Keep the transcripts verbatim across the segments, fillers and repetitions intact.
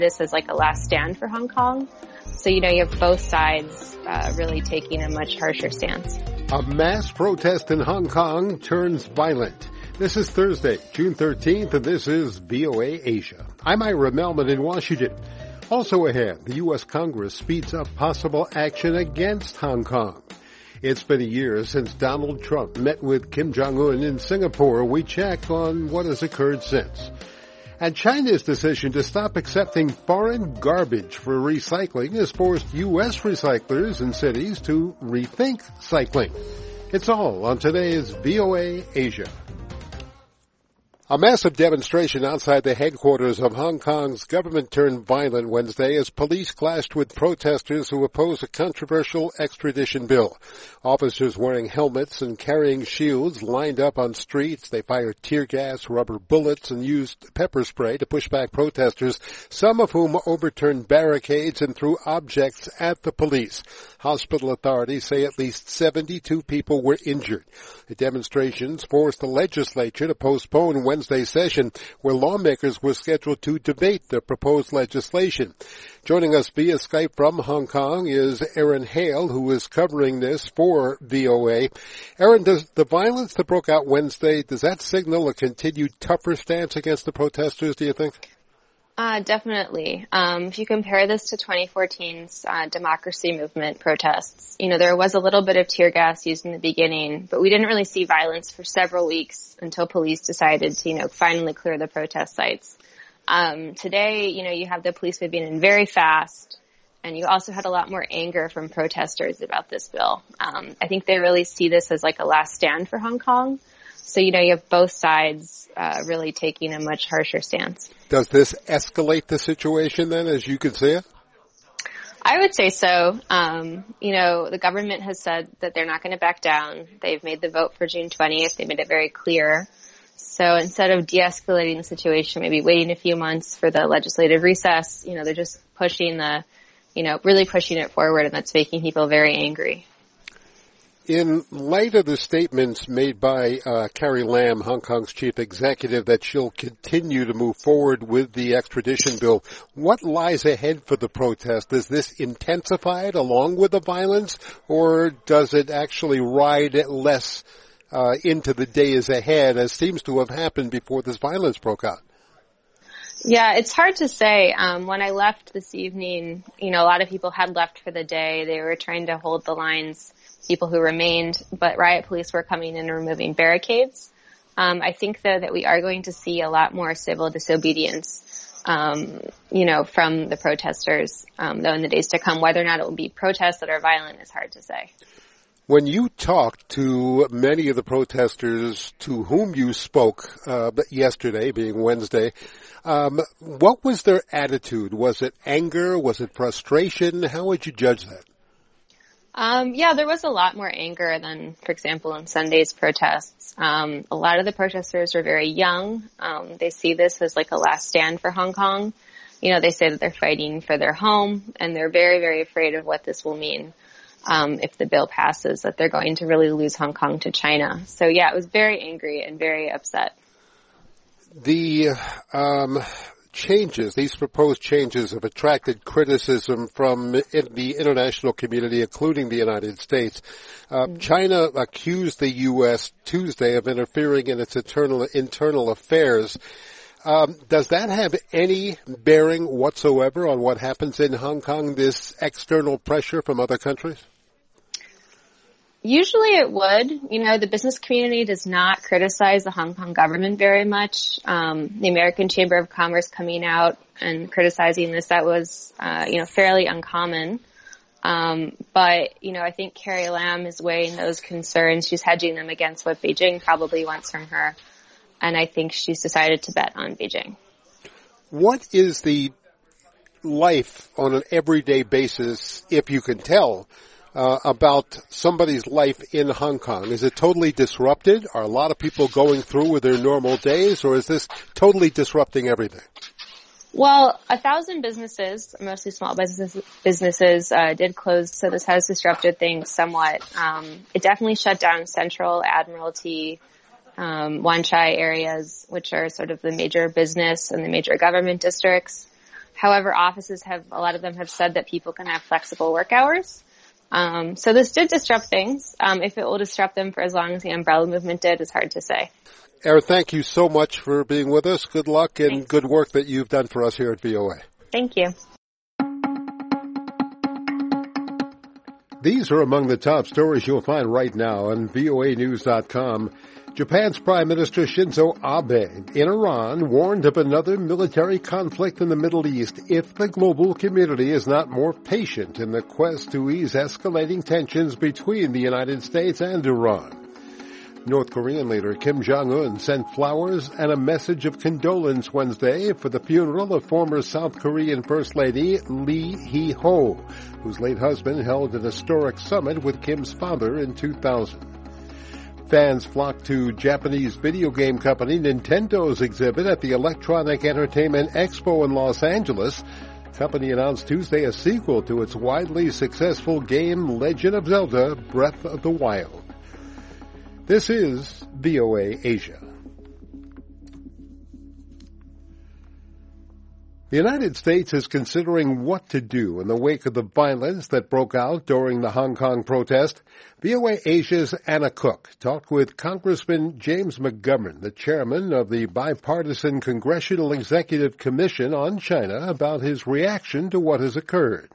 this as like a last stand for Hong Kong. So, you know, you have both sides uh, really taking a much harsher stance. A mass protest in Hong Kong turns violent. This is Thursday, June thirteenth, and this is V O A Asia. I'm Ira Melman in Washington. Also ahead, the U S Congress speeds up possible action against Hong Kong. It's been a year since Donald Trump met with Kim Jong-un in Singapore. We check on what has occurred since. And China's decision to stop accepting foreign garbage for recycling has forced U S recyclers and cities to rethink cycling. It's all on today's V O A Asia. A massive demonstration outside the headquarters of Hong Kong's government turned violent Wednesday as police clashed with protesters who oppose a controversial extradition bill. Officers wearing helmets and carrying shields lined up on streets. They fired tear gas, rubber bullets, and used pepper spray to push back protesters, some of whom overturned barricades and threw objects at the police. Hospital authorities say at least seventy-two people were injured. The demonstrations forced the legislature to postpone Wednesday's session, where lawmakers were scheduled to debate the proposed legislation. Joining us via Skype from Hong Kong is Erin Hale, who is covering this for V O A. Erin, does the violence that broke out Wednesday, does that signal a continued tougher stance against the protesters, do you think? Uh, definitely. Um, if you compare this to twenty fourteen's uh, democracy movement protests, you know, there was a little bit of tear gas used in the beginning, but we didn't really see violence for several weeks until police decided to, you know, finally clear the protest sites. Um, today, you know, you have the police moving in very fast, and you also had a lot more anger from protesters about this bill. Um, I think they really see this as like a last stand for Hong Kong. So, you know, you have both sides uh, really taking a much harsher stance. Does this escalate the situation then, as you can see it? I would say so. Um, you know, the government has said that they're not going to back down. They've made the vote for June twentieth. They made it very clear. So instead of de-escalating the situation, maybe waiting a few months for the legislative recess, you know, they're just pushing the, you know, really pushing it forward, and that's making people very angry. In light of the statements made by uh, Carrie Lam, Hong Kong's chief executive, that she'll continue to move forward with the extradition bill, what lies ahead for the protest? Does this intensify it along with the violence, or does it actually ride less uh, into the days ahead, as seems to have happened before this violence broke out? Yeah, it's hard to say. Um, when I left this evening, you know, a lot of people had left for the day. They were trying to hold the lines, people who remained, but riot police were coming in and removing barricades. Um, I think, though, that we are going to see a lot more civil disobedience, um, you know, from the protesters, um, though, in the days to come. Whether or not it will be protests that are violent is hard to say. When you talked to many of the protesters to whom you spoke uh, yesterday, being Wednesday, um, what was their attitude? Was it anger? Was it frustration? How would you judge that? Um, yeah, there was a lot more anger than, for example, in Sunday's protests. Um, a lot of the protesters are very young. Um, they see this as like a last stand for Hong Kong. You know, they say that they're fighting for their home, and they're very, very afraid of what this will mean um, if the bill passes, that they're going to really lose Hong Kong to China. So, yeah, it was very angry and very upset. The um changes, these proposed changes, have attracted criticism from in the international community, including the United States. Uh, mm-hmm. China accused the U S Tuesday of interfering in its internal, internal affairs. Um, does that have any bearing whatsoever on what happens in Hong Kong, this external pressure from other countries? Usually it would. You know, the business community does not criticize the Hong Kong government very much. Um, the American Chamber of Commerce coming out and criticizing this, that was, uh, you know, fairly uncommon. Um, but, you know, I think Carrie Lam is weighing those concerns. She's hedging them against what Beijing probably wants from her. And I think she's decided to bet on Beijing. What is the life on an everyday basis, if you can tell, Uh, about somebody's life in Hong Kong? Is it totally disrupted? Are a lot of people going through with their normal days, or is this totally disrupting everything? Well, a thousand businesses, mostly small businesses, businesses uh, did close, so this has disrupted things somewhat. Um, it definitely shut down Central, Admiralty, um, Wan Chai areas, which are sort of the major business and the major government districts. However, offices have, a lot of them have said that people can have flexible work hours. Um, so this did disrupt things. Um, if it will disrupt them for as long as the umbrella movement did is hard to say. Erin, thank you so much for being with us. Good luck and Thanks. Good work that you've done for us here at V O A. Thank you. These are among the top stories you'll find right now on V O A news dot com. Japan's Prime Minister Shinzo Abe in Iran warned of another military conflict in the Middle East if the global community is not more patient in the quest to ease escalating tensions between the United States and Iran. North Korean leader Kim Jong-un sent flowers and a message of condolence Wednesday for the funeral of former South Korean First Lady Lee Hee-ho, whose late husband held an historic summit with Kim's father in two thousand. Fans flocked to Japanese video game company Nintendo's exhibit at the Electronic Entertainment Expo in Los Angeles. The company announced Tuesday a sequel to its widely successful game Legend of Zelda: Breath of the Wild. This is V O A Asia. The United States is considering what to do in the wake of the violence that broke out during the Hong Kong protest. V O A Asia's Anna Cook talked with Congressman James McGovern, the chairman of the Bipartisan Congressional Executive Commission on China, about his reaction to what has occurred.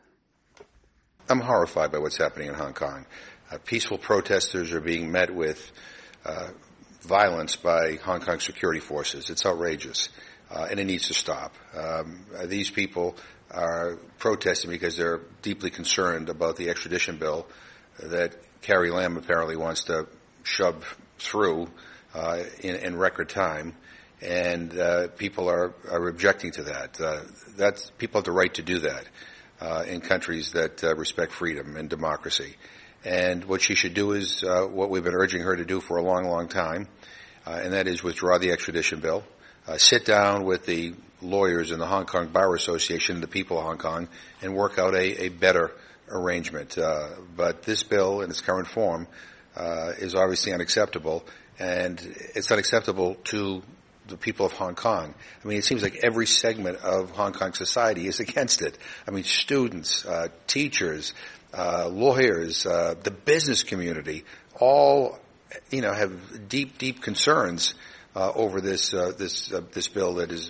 I'm horrified by what's happening in Hong Kong. Uh, peaceful protesters are being met with uh, violence by Hong Kong security forces. It's outrageous. Uh, and it needs to stop. Um, uh, these people are protesting because they're deeply concerned about the extradition bill that Carrie Lam apparently wants to shove through uh, in, in record time, and uh, people are, are objecting to that. Uh, that's people have the right to do that uh, in countries that uh, respect freedom and democracy. And what she should do is uh, what we've been urging her to do for a long, long time, uh, and that is withdraw the extradition bill. Uh, sit down with the lawyers in the Hong Kong Bar Association, the people of Hong Kong, and work out a, a better arrangement. Uh, but this bill in its current form uh, is obviously unacceptable, and it's unacceptable to the people of Hong Kong. I mean, it seems like every segment of Hong Kong society is against it. I mean, students, uh, teachers, uh, lawyers, uh, the business community, all, you know, have deep, deep concerns Uh, over this uh, this uh, this bill that is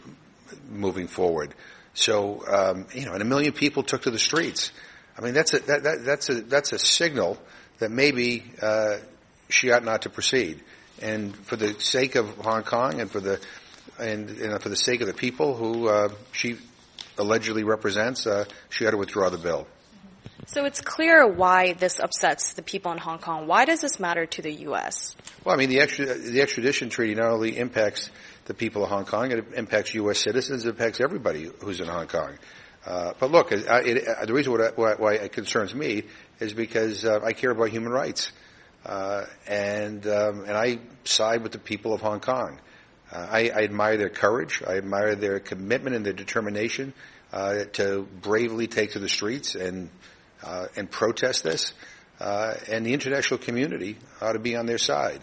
moving forward. So um, you know, and a million people took to the streets. I mean, that's a that, that that's a that's a signal that maybe uh, she ought not to proceed. And for the sake of Hong Kong, and for the and, and for the sake of the people who uh, she allegedly represents, uh, she ought to withdraw the bill. So it's clear why this upsets the people in Hong Kong. Why does this matter to the U S? Well, I mean, the, extra, the extradition treaty not only impacts the people of Hong Kong, it impacts U S citizens, it impacts everybody who's in Hong Kong. Uh, but look, it, it, the reason why, why it concerns me is because uh, I care about human rights. Uh, and, um, and I side with the people of Hong Kong. Uh, I, I admire their courage. I admire their commitment and their determination uh, to bravely take to the streets and Uh, and protest this, uh, and the international community ought to be on their side.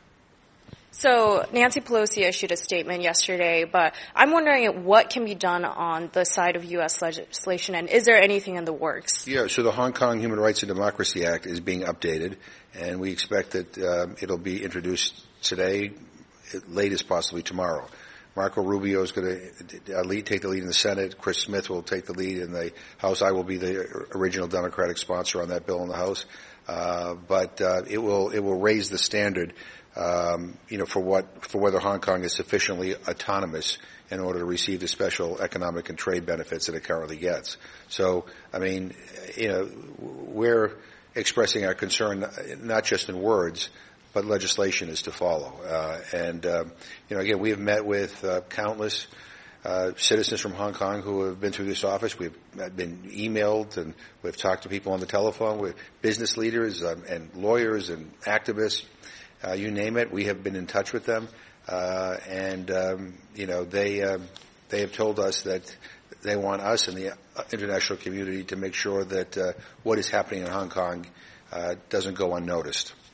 So Nancy Pelosi issued a statement yesterday, but I'm wondering what can be done on the side of U S legislation, and is there anything in the works? Yeah, so the Hong Kong Human Rights and Democracy Act is being updated, and we expect that um, it'll be introduced today, latest possibly tomorrow. Marco Rubio is going to uh, lead, take the lead in the Senate. Chris Smith will take the lead in the House. I will be the original Democratic sponsor on that bill in the House. Uh, but uh, it will it will raise the standard, um, you know, for what for whether Hong Kong is sufficiently autonomous in order to receive the special economic and trade benefits that it currently gets. So, I mean, you know, we're expressing our concern not just in words, but legislation is to follow. Uh, and, um, you know, again, we have met with uh, countless uh, citizens from Hong Kong who have been through this office. We've been emailed, and we've talked to people on the telephone, with business leaders um, and lawyers and activists, uh, you name it. We have been in touch with them. Uh, and, um, you know, they um, they have told us that they want us and the international community to make sure that uh, what is happening in Hong Kong uh, doesn't go unnoticed.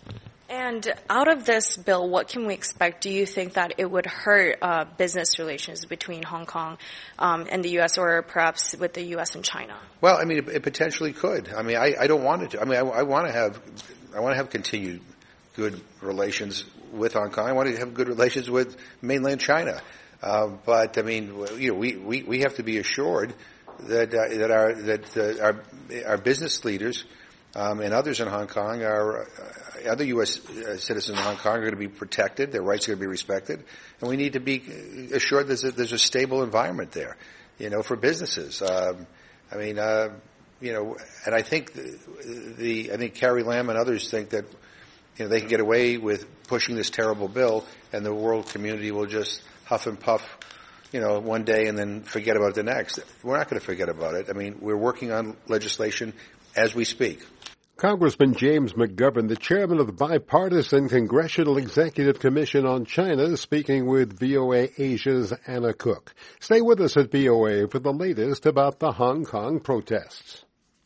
And out of this bill, what can we expect? Do you think that it would hurt uh, business relations between Hong Kong um, and the U S, or perhaps with the U S and China? Well, I mean, it, it potentially could. I mean, I, I don't want it to. I mean, I, I want to have, I want to have continued good relations with Hong Kong. I want to have good relations with mainland China. Uh, but I mean, you know, we, we, we have to be assured that uh, that our that uh, our our business leaders um, and others in Hong Kong are. Uh, Other U S citizens in Hong Kong are going to be protected. Their rights are going to be respected. And we need to be assured there's a, there's a stable environment there, you know, for businesses. Um, I mean, uh, you know, and I think the, the, I think Carrie Lam and others think that, you know, they can get away with pushing this terrible bill and the world community will just huff and puff, you know, one day and then forget about it the next. We're not going to forget about it. I mean, we're working on legislation as we speak. Congressman James McGovern, the chairman of the Bipartisan Congressional Executive Commission on China, speaking with V O A Asia's Anna Cook. Stay with us at V O A for the latest about the Hong Kong protests.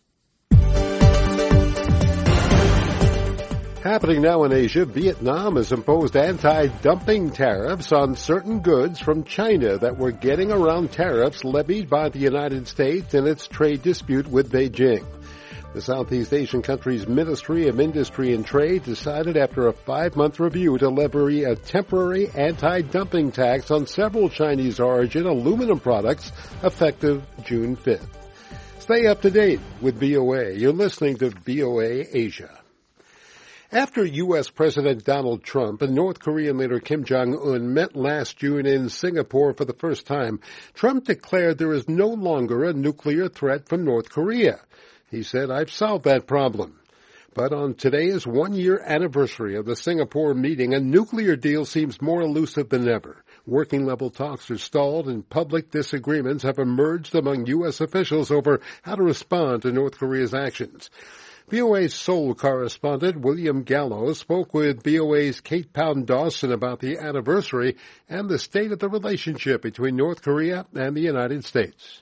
Happening now in Asia, Vietnam has imposed anti-dumping tariffs on certain goods from China that were getting around tariffs levied by the United States in its trade dispute with Beijing. The Southeast Asian country's Ministry of Industry and Trade decided after a five-month review to levy a temporary anti-dumping tax on several Chinese-origin aluminum products effective June fifth. Stay up to date with V O A. You're listening to V O A Asia. After U S. President Donald Trump and North Korean leader Kim Jong-un met last June in Singapore for the first time, Trump declared there is no longer a nuclear threat from North Korea. He said, "I've solved that problem." But on today's one-year anniversary of the Singapore meeting, a nuclear deal seems more elusive than ever. Working-level talks are stalled and public disagreements have emerged among U S officials over how to respond to North Korea's actions. V O A's Seoul correspondent William Gallo spoke with V O A's Kate Pound-Dawson about the anniversary and the state of the relationship between North Korea and the United States.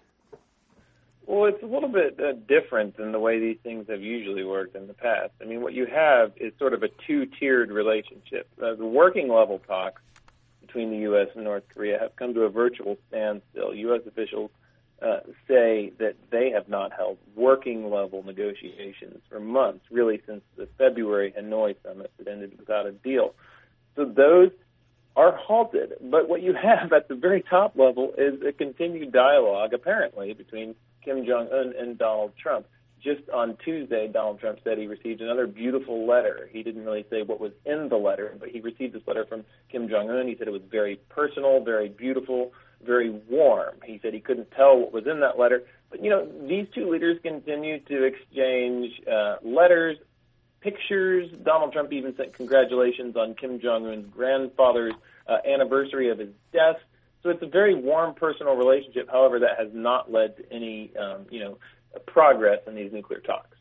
Well, it's a little bit uh, different than the way these things have usually worked in the past. I mean, what you have is sort of a two-tiered relationship. Uh, the working-level talks between the U S and North Korea have come to a virtual standstill. U S officials uh, say that they have not held working-level negotiations for months, really since the February Hanoi summit that ended without a deal. So those are halted. But what you have at the very top level is a continued dialogue, apparently, between Kim Jong-un and Donald Trump. Just on Tuesday, Donald Trump said he received another beautiful letter. He didn't really say what was in the letter, but he received this letter from Kim Jong-un. He said it was very personal, very beautiful, very warm. He said he couldn't tell what was in that letter. But, you know, these two leaders continue to exchange uh, letters, pictures. Donald Trump even sent congratulations on Kim Jong-un's grandfather's uh, anniversary of his death. So it's a very warm, personal relationship. However, that has not led to any, um, you know, progress in these nuclear talks.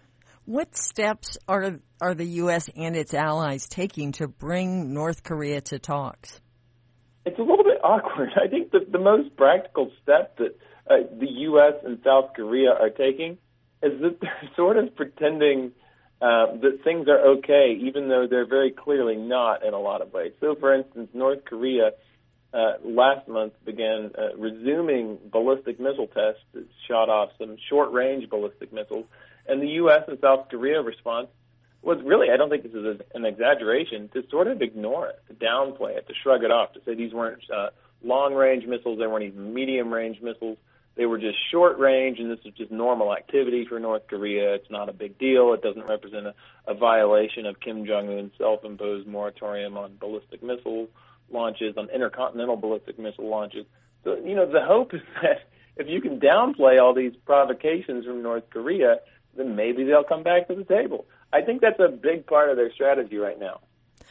What steps are are the U S and its allies taking to bring North Korea to talks? It's a little bit awkward. I think that the most practical step that uh, the U S and South Korea are taking is that they're sort of pretending uh, that things are okay, even though they're very clearly not in a lot of ways. So, for instance, North Korea Uh, last month began uh, resuming ballistic missile tests that shot off some short-range ballistic missiles. And the U S and South Korea response was really, I don't think this is an exaggeration, to sort of ignore it, to downplay it, to shrug it off, to say these weren't uh, long-range missiles, they weren't even medium-range missiles. They were just short-range, and this is just normal activity for North Korea. It's not a big deal. It doesn't represent a, a violation of Kim Jong-un's self-imposed moratorium on ballistic missiles launches, on intercontinental ballistic missile launches. So, you know, the hope is that if you can downplay all these provocations from North Korea, then maybe they'll come back to the table. I think that's a big part of their strategy right now.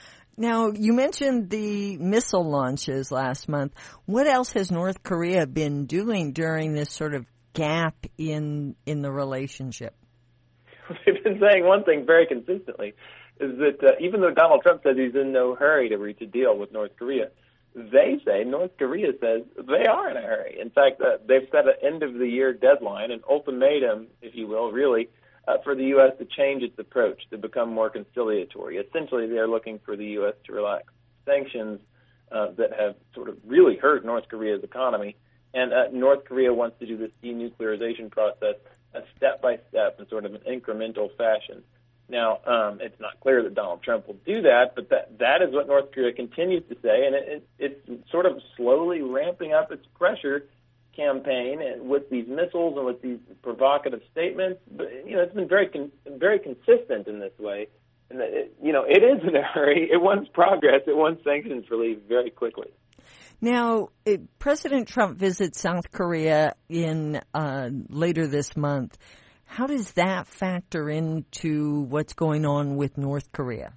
Now, you mentioned the missile launches last month. What else has North Korea been doing during this sort of gap in in the relationship? They've been saying one thing very consistently, is that uh, even though Donald Trump says he's in no hurry to reach a deal with North Korea, they say, North Korea says, they are in a hurry. In fact, uh, they've set an end-of-the-year deadline, an ultimatum, if you will, really, uh, for the U S to change its approach, to become more conciliatory. Essentially, they're looking for the U S to relax sanctions uh, that have sort of really hurt North Korea's economy. And uh, North Korea wants to do this denuclearization process uh, step by step in sort of an incremental fashion. Now, um, it's not clear that Donald Trump will do that, but that that is what North Korea continues to say, and it, it, it's sort of slowly ramping up its pressure campaign with these missiles and with these provocative statements. But, you know, it's been very con- very consistent in this way. And, it, you know, it is in a hurry. It wants progress. It wants sanctions relief very quickly. Now, it, President Trump visits South Korea in uh, later this month. How does that factor into what's going on with North Korea?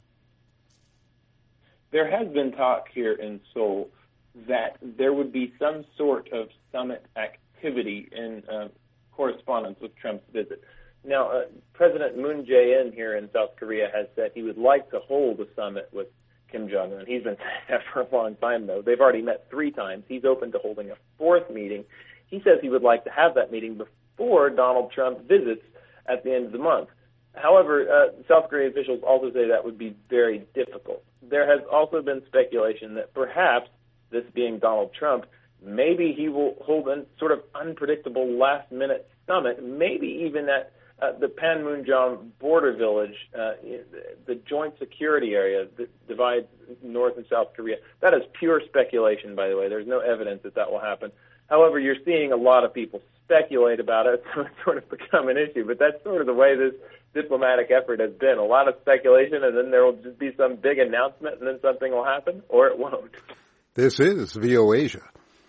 There has been talk here in Seoul that there would be some sort of summit activity in uh, correspondence with Trump's visit. Now, uh, President Moon Jae-in here in South Korea has said he would like to hold a summit with Kim Jong-un. He's been saying that for a long time, though. They've already met three times. He's open to holding a fourth meeting. He says he would like to have that meeting before Donald Trump visits at the end of the month. However, uh, South Korean officials also say that would be very difficult. There has also been speculation that perhaps, this being Donald Trump, maybe he will hold a sort of unpredictable last-minute summit, maybe even at uh, the Panmunjom border village, uh, the joint security area that divides North and South Korea. That is pure speculation, by the way. There's no evidence that that will happen. However, you're seeing a lot of people speculate about it, so it's sort of become an issue. But that's sort of the way this diplomatic effort has been. A lot of speculation, and then there will just be some big announcement, and then something will happen, or it won't. This is V O Asia.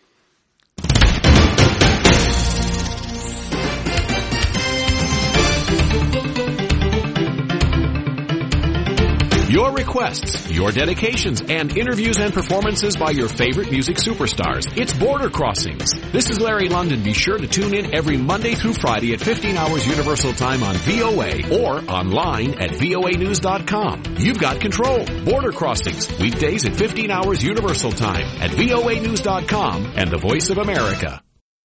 Your requests, your dedications, and interviews and performances by your favorite music superstars. It's Border Crossings. This is Larry London. Be sure to tune in every Monday through Friday at fifteen hours Universal Time on V O A or online at V O A news dot com. You've got control. Border Crossings, weekdays at fifteen hours Universal Time at V O A news dot com and the Voice of America.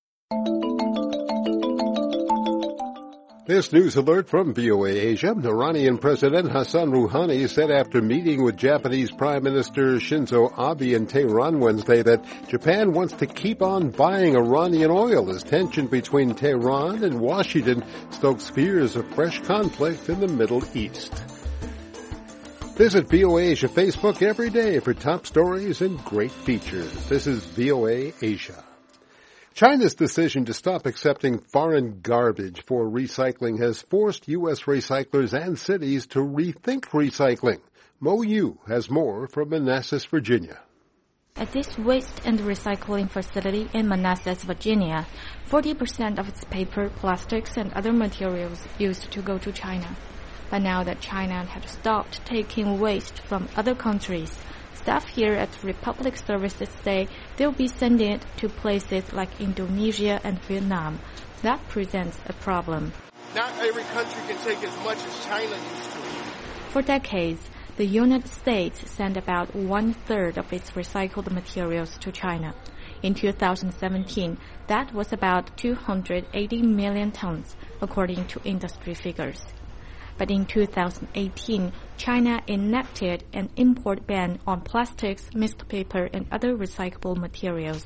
This news alert from V O A Asia. Iranian President Hassan Rouhani said after meeting with Japanese Prime Minister Shinzo Abe in Tehran Wednesday that Japan wants to keep on buying Iranian oil as tension between Tehran and Washington stokes fears of fresh conflict in the Middle East. Visit V O A Asia Facebook every day for top stories and great features. This is V O A Asia. China's decision to stop accepting foreign garbage for recycling has forced U S recyclers and cities to rethink recycling. Mo Yu has more from Manassas, Virginia. At this waste and recycling facility in Manassas, Virginia, forty percent of its paper, plastics, and other materials used to go to China. But now that China has stopped taking waste from other countries, staff here at Republic Services say they'll be sending it to places like Indonesia and Vietnam. That presents a problem. Not every country can take as much as China used to. For decades, the United States sent about one-third of its recycled materials to China. In two thousand seventeen, that was about two hundred eighty million tons, according to industry figures. But in two thousand eighteen, China enacted an import ban on plastics, mixed paper, and other recyclable materials.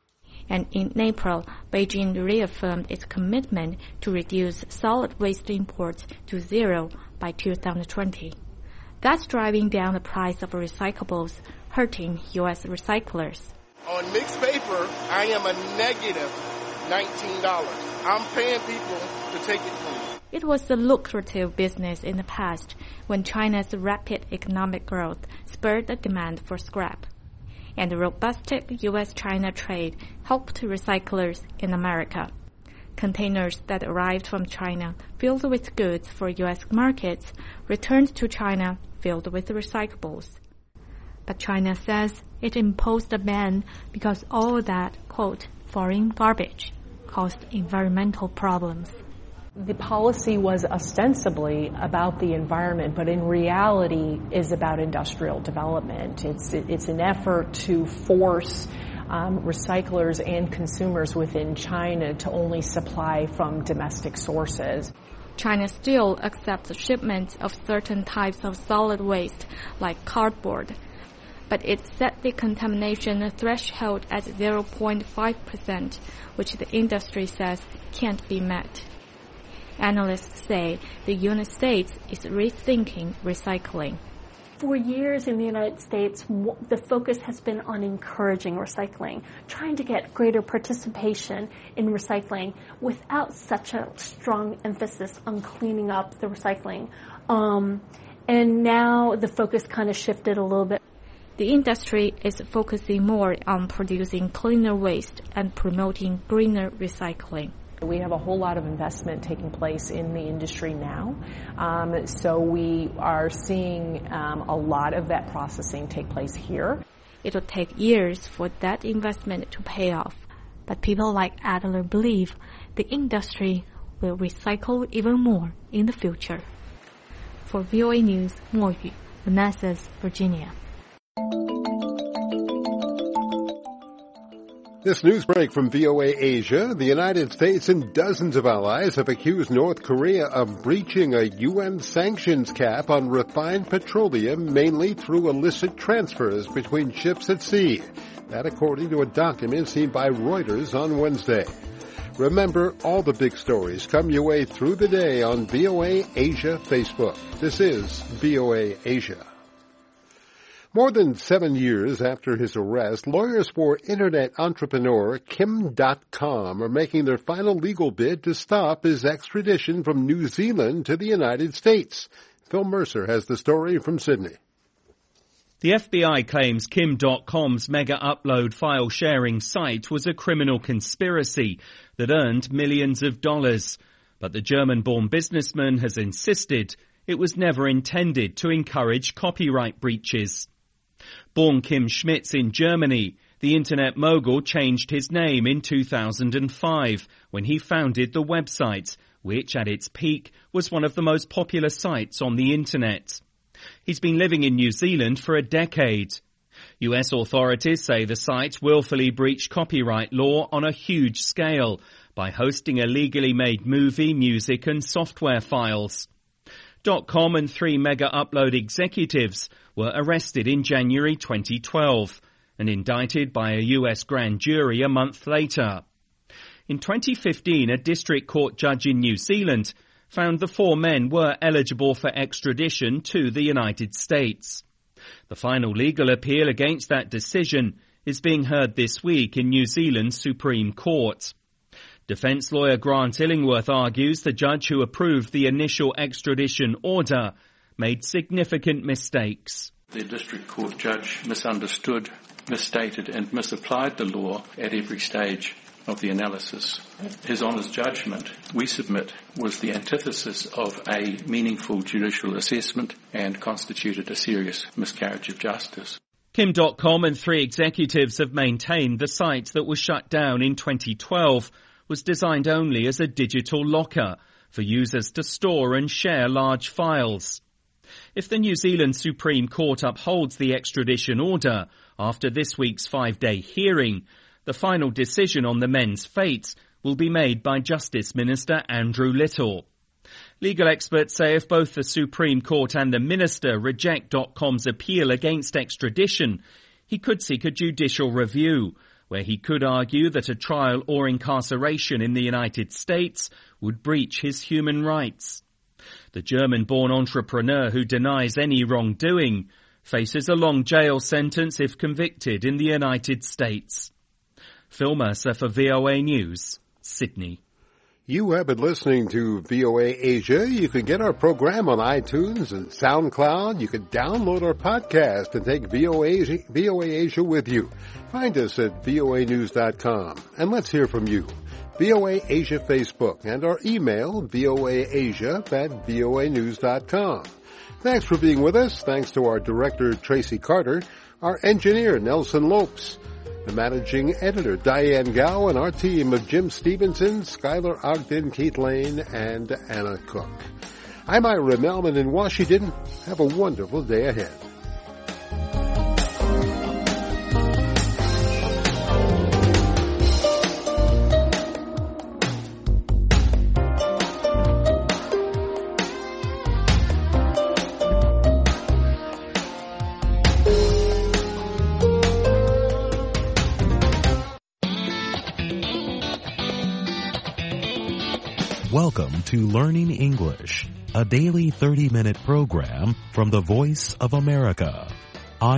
And in April, Beijing reaffirmed its commitment to reduce solid waste imports to zero by two thousand twenty. That's driving down the price of recyclables, hurting U S recyclers. On mixed paper, I am a negative nineteen dollars. I'm paying people to take it from me. It was a lucrative business in the past when China's rapid economic growth spurred the demand for scrap. And the robust U S-China trade helped recyclers in America. Containers that arrived from China filled with goods for U S markets returned to China filled with recyclables. But China says it imposed a ban because all that, quote, foreign garbage caused environmental problems. The policy was ostensibly about the environment, but in reality is about industrial development. It's it's an effort to force um, recyclers and consumers within China to only supply from domestic sources. China still accepts shipments of certain types of solid waste, like cardboard, but it set the contamination threshold at zero point five percent, which the industry says can't be met. Analysts say the United States is rethinking recycling. For years in the United States, the focus has been on encouraging recycling, trying to get greater participation in recycling without such a strong emphasis on cleaning up the recycling. Um, and now the focus kind of shifted a little bit. The industry is focusing more on producing cleaner waste and promoting greener recycling. We have a whole lot of investment taking place in the industry now, um, so we are seeing um, a lot of that processing take place here. It will take years for that investment to pay off, but people like Adler believe the industry will recycle even more in the future. For V O A News, Mo Yu, Manassas, Virginia. This news break from V O A Asia, the United States and dozens of allies have accused North Korea of breaching a U N sanctions cap on refined petroleum, mainly through illicit transfers between ships at sea. That according to a document seen by Reuters on Wednesday. Remember, all the big stories come your way through the day on V O A Asia Facebook. This is V O A Asia. More than seven years after his arrest, lawyers for Internet entrepreneur Kim dot com are making their final legal bid to stop his extradition from New Zealand to the United States. Phil Mercer has the story from Sydney. The F B I claims Kim dot com's mega upload file sharing site was a criminal conspiracy that earned millions of dollars. But the German-born businessman has insisted it was never intended to encourage copyright breaches. Born Kim Schmitz in Germany, the internet mogul changed his name in two thousand five when he founded the website, which at its peak was one of the most popular sites on the internet. He's been living in New Zealand for a decade. U S authorities say the site willfully breached copyright law on a huge scale by hosting illegally made movie, music and software files. .com and three Mega Upload executives were arrested in January twenty twelve and indicted by a U S grand jury a month later. In twenty fifteen, a district court judge in New Zealand found the four men were eligible for extradition to the United States. The final legal appeal against that decision is being heard this week in New Zealand's Supreme Court. Defence lawyer Grant Illingworth argues the judge who approved the initial extradition order made significant mistakes. The district court judge misunderstood, misstated and misapplied the law at every stage of the analysis. His Honour's judgment, we submit, was the antithesis of a meaningful judicial assessment and constituted a serious miscarriage of justice. Kim dot com and three executives have maintained the site that was shut down in twenty twelve was designed only as a digital locker for users to store and share large files. If the New Zealand Supreme Court upholds the extradition order after this week's five-day hearing, the final decision on the men's fate will be made by Justice Minister Andrew Little. Legal experts say if both the Supreme Court and the Minister reject .com's appeal against extradition, he could seek a judicial review, where he could argue that a trial or incarceration in the United States would breach his human rights. The German-born entrepreneur who denies any wrongdoing faces a long jail sentence if convicted in the United States. Phil Mercer for V O A News, Sydney. You have been listening to V O A Asia. You can get our program on iTunes and SoundCloud. You can download our podcast and take V O A Asia, V O A Asia with you. Find us at V O A news dot com. And let's hear from you. V O A Asia Facebook and our email, V O A Asia at V O A news dot com. Thanks for being with us. Thanks to our director, Tracy Carter, our engineer, Nelson Lopes, the managing editor, Diane Gow, and our team of Jim Stevenson, Skylar Ogden, Keith Lane, and Anna Cook. I'm Ira Melman in Washington. Have a wonderful day ahead. Welcome to Learning English, a daily thirty-minute program from the Voice of America.